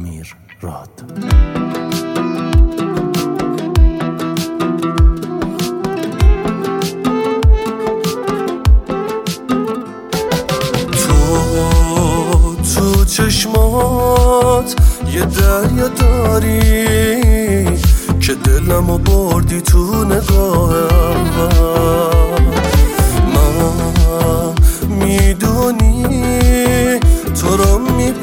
امیر راد. تو چشمات یه دریا داری که دلمو بردی تو نگاه اول. من میدونی تو رو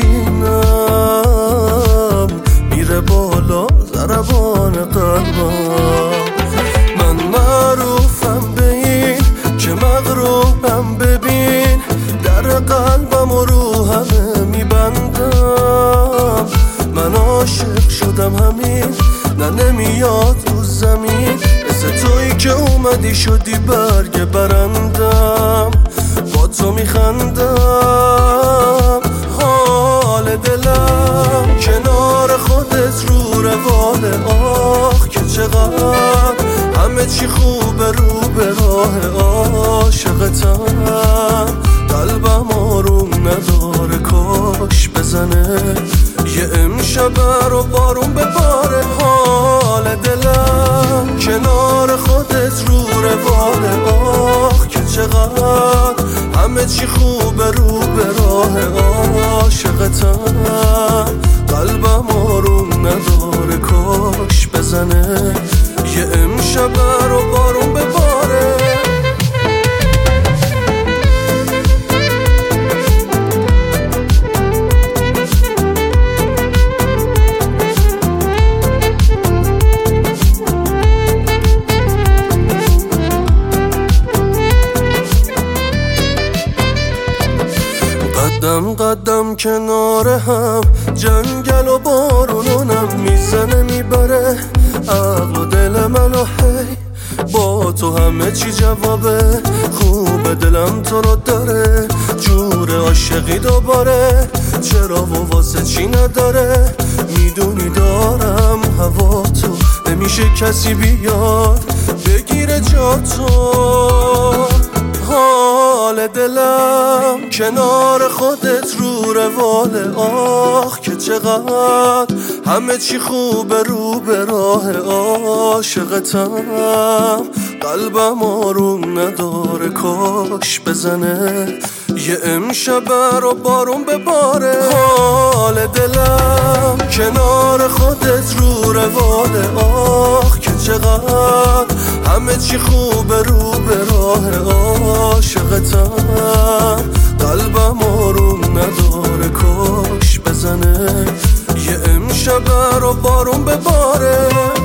میبینم میره بالا ضربان قلبم. من معروفم به این که مغروبم، ببین در قلبم و رو همه میبندم. من عاشق شدم همین، نه نمیاد رو زمین، مثل تویی که اومدی شدی برگ برندم. با تو میخندم، حال دلم کنار خودت رو رواله. آخ که چقدر همه چی خوبه رو به راه عاشقتم. قلبم آروم نداره، کاش بزنه یه امشب رو بارون بباره. حال دلم کنار خودت رو رواله. آخ که چقدر همه چی خوبه رو به راه عاشقتم. قلبم آروم نداره، کاش بزنه یه امشب رو بارون بباره. قدم قدم کنار هم، جنگل و بارونونم میزنه میبره عقل و دل منو. هی با تو همه چی جوابه، خوب دلم تو رو داره، جور عاشقی دوباره. چرا و واسه چی نداره، میدونی دارم هوا تو، نمیشه کسی بیاد بگیره جا تو. حال دلم کنار خودت رو رواله. آخ که چقدر همه چی خوبه رو به راه عاشقتم. قلبم آروم نداره، کاش بزنه یه امشب رو بارون بباره. حال دلم کنار خودت رو رواله. آخ که چقدر همه چی خوبه رو به راه عاشقتم. قلبم آروم نداره، کاش بزنه یه امشب رو بارون بباره.